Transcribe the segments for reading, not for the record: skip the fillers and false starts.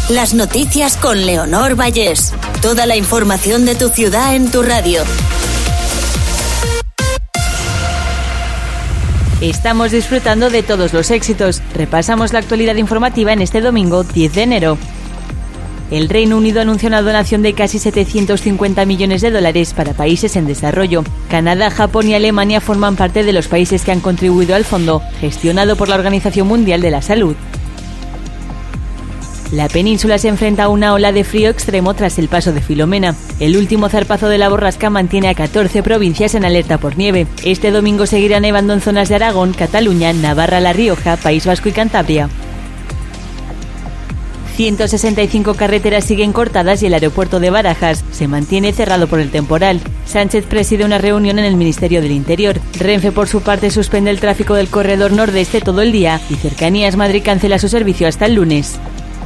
Las noticias con Leonor Vallés. Toda la información de tu ciudad en tu radio. Estamos disfrutando de todos los éxitos. Repasamos la actualidad informativa en este domingo 10 de enero. El Reino Unido anunció una donación de casi 750 millones de dólares para países en desarrollo. Canadá, Japón y Alemania forman parte de los países que han contribuido al fondo, gestionado por la Organización Mundial de la Salud. La península se enfrenta a una ola de frío extremo tras el paso de Filomena. El último zarpazo de la borrasca mantiene a 14 provincias en alerta por nieve. Este domingo seguirá nevando en zonas de Aragón, Cataluña, Navarra, La Rioja, País Vasco y Cantabria. 165 carreteras siguen cortadas y el aeropuerto de Barajas se mantiene cerrado por el temporal. Sánchez preside una reunión en el Ministerio del Interior. Renfe, por su parte, suspende el tráfico del corredor nordeste todo el día y Cercanías Madrid cancela su servicio hasta el lunes.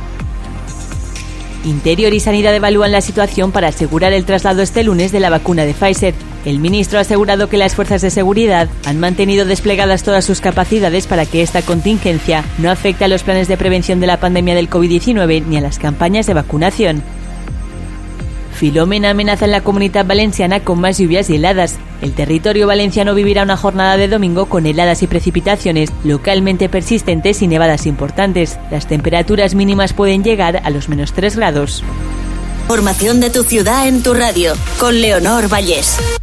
Interior y Sanidad evalúan la situación para asegurar el traslado este lunes de la vacuna de Pfizer. El ministro ha asegurado que las fuerzas de seguridad han mantenido desplegadas todas sus capacidades para que esta contingencia no afecte a los planes de prevención de la pandemia del COVID-19 ni a las campañas de vacunación. Filomena amenaza en la Comunitat Valenciana con más lluvias y heladas. El territorio valenciano vivirá una jornada de domingo con heladas y precipitaciones localmente persistentes y nevadas importantes. Las temperaturas mínimas pueden llegar a los -3 grados. Información de tu ciudad en tu radio, con Leonor Vallés.